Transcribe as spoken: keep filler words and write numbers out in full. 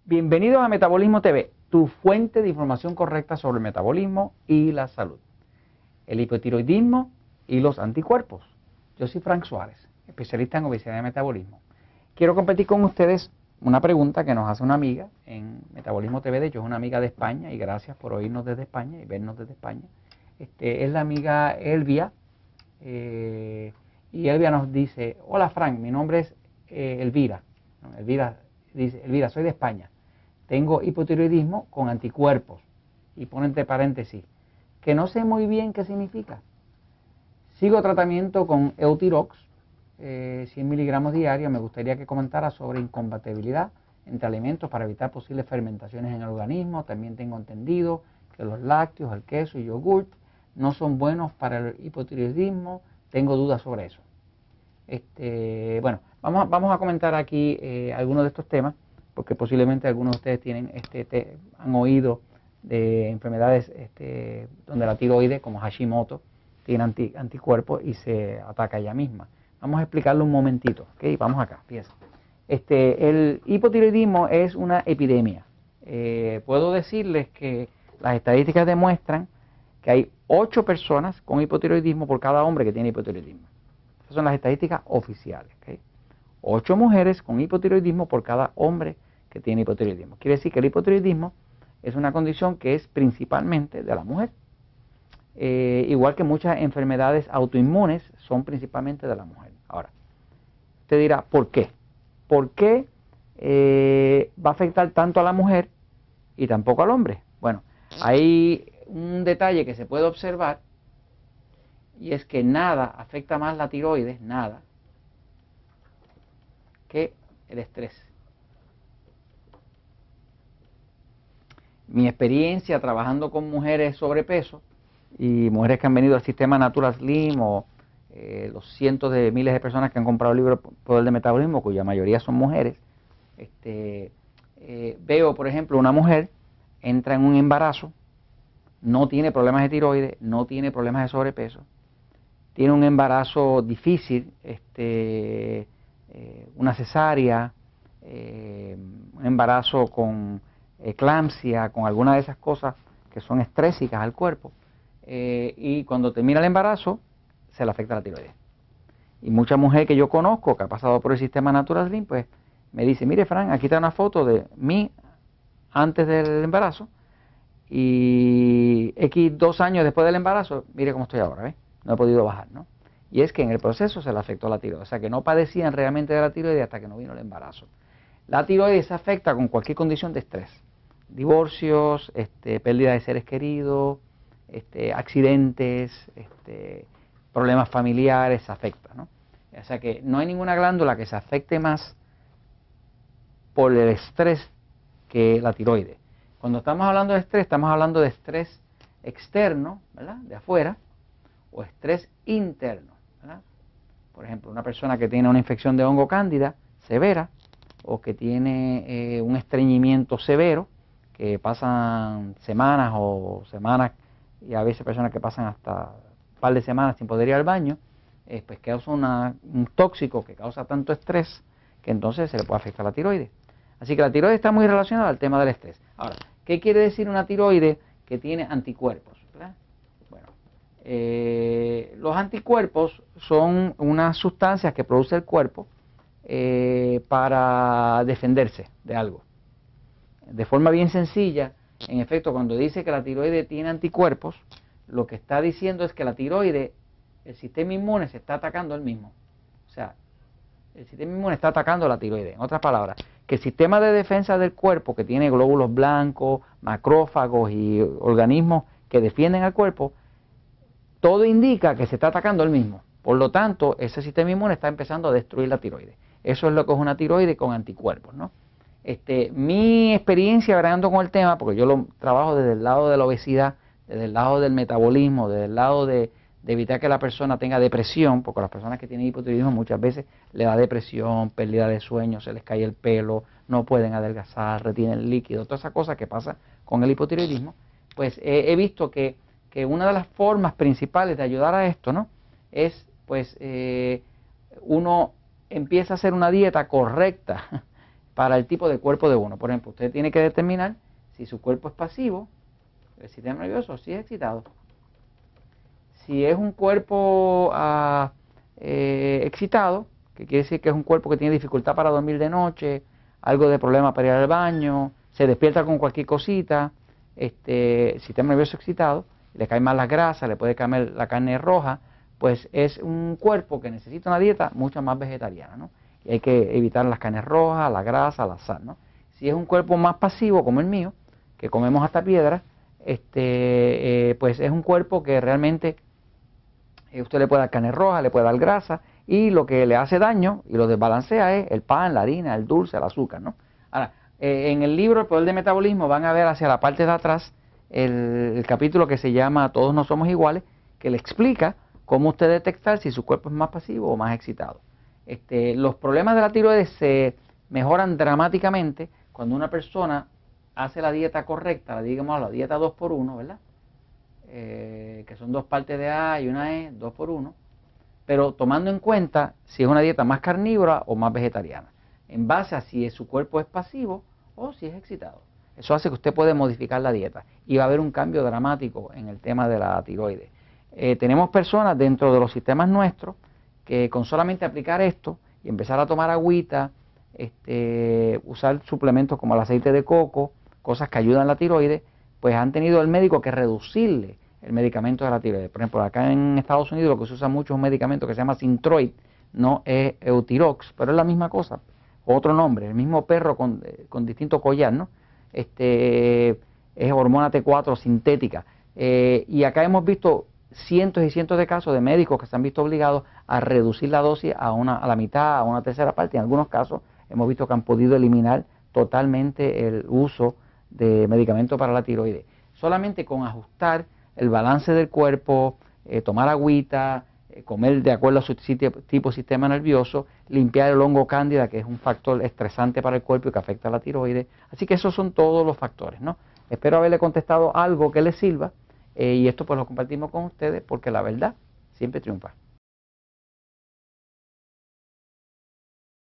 Bienvenidos a Metabolismo T V, tu fuente de información correcta sobre el metabolismo y la salud, el hipotiroidismo y los anticuerpos. Yo soy Frank Suárez, especialista en obesidad y metabolismo. Quiero compartir con ustedes una pregunta que nos hace una amiga en Metabolismo T V. De hecho, es una amiga de España y gracias por oírnos desde España y vernos desde España. Este, es la amiga Elvia. Eh, y Elvia nos dice: hola Frank, mi nombre es eh, Elvira. No, Elvira dice: Elvira, soy de España. Tengo hipotiroidismo con anticuerpos. Y pone entre paréntesis, que no sé muy bien qué significa. Sigo tratamiento con Eutirox, eh, cien miligramos diarios. Me gustaría que comentara sobre incompatibilidad entre alimentos para evitar posibles fermentaciones en el organismo. También tengo entendido que los lácteos, el queso y yogurt no son buenos para el hipotiroidismo. Tengo dudas sobre eso. Este, bueno, vamos a, vamos a comentar aquí eh, algunos de estos temas, porque posiblemente algunos de ustedes tienen, este, te, han oído de enfermedades este, donde la tiroides, como Hashimoto, tiene anti, anticuerpos y se ataca ella misma. Vamos a explicarlo un momentito, ¿ok? Vamos acá, fíjense. Este, el hipotiroidismo es una epidemia. Eh, puedo decirles que las estadísticas demuestran que hay ocho personas con hipotiroidismo por cada hombre que tiene hipotiroidismo. Esas son las estadísticas oficiales, ¿ok? ocho mujeres con hipotiroidismo por cada hombre que tiene hipotiroidismo. Quiere decir que el hipotiroidismo es una condición que es principalmente de la mujer. Eh, igual que muchas enfermedades autoinmunes son principalmente de la mujer. Ahora, usted dirá, ¿por qué? ¿Por qué eh, va a afectar tanto a la mujer y tampoco al hombre? Bueno, hay un detalle que se puede observar, y es que nada afecta más la tiroides, nada, que el estrés. Mi experiencia trabajando con mujeres sobrepeso y mujeres que han venido al sistema Natural Slim o eh, los cientos de miles de personas que han comprado el libro Poder del Metabolismo, cuya mayoría son mujeres, este, eh, veo, por ejemplo, una mujer entra en un embarazo, no tiene problemas de tiroides, no tiene problemas de sobrepeso, tiene un embarazo difícil, este, eh, una cesárea, eh, un embarazo con eclampsia, con alguna de esas cosas que son estrésicas al cuerpo, eh, y cuando termina el embarazo se le afecta la tiroides. Y mucha mujer que yo conozco que ha pasado por el sistema Natural Slim, pues me dice: mire Fran, aquí está una foto de mí antes del embarazo y X dos años después del embarazo, mire cómo estoy ahora, ¿ves? No he podido bajar, ¿no? Y es que en el proceso se le afectó la tiroides, o sea que no padecían realmente de la tiroides hasta que no vino el embarazo. La tiroides se afecta con cualquier condición de estrés: divorcios, este, pérdida de seres queridos, este, accidentes, este, problemas familiares, se afecta, ¿no? O sea que no hay ninguna glándula que se afecte más por el estrés que la tiroides. Cuando estamos hablando de estrés, estamos hablando de estrés externo, ¿verdad?, de afuera, o estrés interno, ¿verdad? Por ejemplo, una persona que tiene una infección de hongo cándida severa, o que tiene eh, un estreñimiento severo, que pasan semanas o semanas, y a veces personas que pasan hasta un par de semanas sin poder ir al baño, eh, pues causa una, un tóxico que causa tanto estrés que entonces se le puede afectar la tiroides. Así que la tiroides está muy relacionada al tema del estrés. Ahora, ¿qué quiere decir una tiroides que tiene anticuerpos? ¿Verdad? Bueno, eh, los anticuerpos son unas sustancias que produce el cuerpo eh, para defenderse de algo. De forma bien sencilla, en efecto, cuando dice que la tiroides tiene anticuerpos, lo que está diciendo es que la tiroides, el sistema inmune se está atacando él mismo. O sea, el sistema inmune está atacando la tiroides. En otras palabras, que el sistema de defensa del cuerpo, que tiene glóbulos blancos, macrófagos y organismos que defienden al cuerpo, todo indica que se está atacando él mismo. Por lo tanto, ese sistema inmune está empezando a destruir la tiroides. Eso es lo que es una tiroides con anticuerpos, ¿no? Este, mi experiencia bregando con el tema, porque yo lo trabajo desde el lado de la obesidad, desde el lado del metabolismo, desde el lado de, de evitar que la persona tenga depresión, porque a las personas que tienen hipotiroidismo muchas veces le da depresión, pérdida de sueño, se les cae el pelo, no pueden adelgazar, retienen líquido, todas esas cosas que pasa con el hipotiroidismo. Pues eh, he visto que, que una de las formas principales de ayudar a esto, ¿no?, es pues eh, uno empieza a hacer una dieta correcta para el tipo de cuerpo de uno. Por ejemplo, usted tiene que determinar si su cuerpo es pasivo, el sistema nervioso, si es excitado. Si es un cuerpo uh, eh, excitado, que quiere decir que es un cuerpo que tiene dificultad para dormir de noche, algo de problema para ir al baño, se despierta con cualquier cosita, este sistema nervioso excitado, le cae mal la grasa, le puede caer la carne roja, pues es un cuerpo que necesita una dieta mucho más vegetariana, ¿no? Y hay que evitar las carnes rojas, la grasa, la sal, ¿no? Si es un cuerpo más pasivo como el mío, que comemos hasta piedra, este, eh, pues es un cuerpo que realmente eh, usted le puede dar carne roja, le puede dar grasa, y lo que le hace daño y lo desbalancea es el pan, la harina, el dulce, el azúcar, ¿no? Ahora, eh, en el libro El Poder del Metabolismo van a ver hacia la parte de atrás el, el capítulo que se llama Todos no somos iguales, que le explica cómo usted detectar si su cuerpo es más pasivo o más excitado. Este, los problemas de la tiroides se mejoran dramáticamente cuando una persona hace la dieta correcta, la digamos la dieta dos por uno, ¿verdad? Eh, que son dos partes de A y una E, dos por uno, pero tomando en cuenta si es una dieta más carnívora o más vegetariana, en base a si su cuerpo es pasivo o si es excitado. Eso hace que usted puede modificar la dieta y va a haber un cambio dramático en el tema de la tiroides. Eh, tenemos personas dentro de los sistemas nuestros que con solamente aplicar esto y empezar a tomar agüita, este, usar suplementos como el aceite de coco, cosas que ayudan a la tiroides, pues han tenido el médico que reducirle el medicamento de la tiroides. Por ejemplo, acá en Estados Unidos lo que se usa mucho es un medicamento que se llama Synthroid, no es Eutirox, pero es la misma cosa, otro nombre, el mismo perro con, con distinto collar, ¿no? Este, es hormona T cuatro sintética. Eh, y acá hemos visto cientos y cientos de casos de médicos que se han visto obligados a reducir la dosis a, una, a la mitad, a una tercera parte. En algunos casos hemos visto que han podido eliminar totalmente el uso de medicamentos para la tiroides. Solamente con ajustar el balance del cuerpo, eh, tomar agüita, eh, comer de acuerdo a su sitio, tipo sistema nervioso, limpiar el hongo cándida, que es un factor estresante para el cuerpo y que afecta a la tiroides. Así que esos son todos los factores, ¿no? Espero haberle contestado algo que les sirva, eh, y esto pues lo compartimos con ustedes porque la verdad siempre triunfa.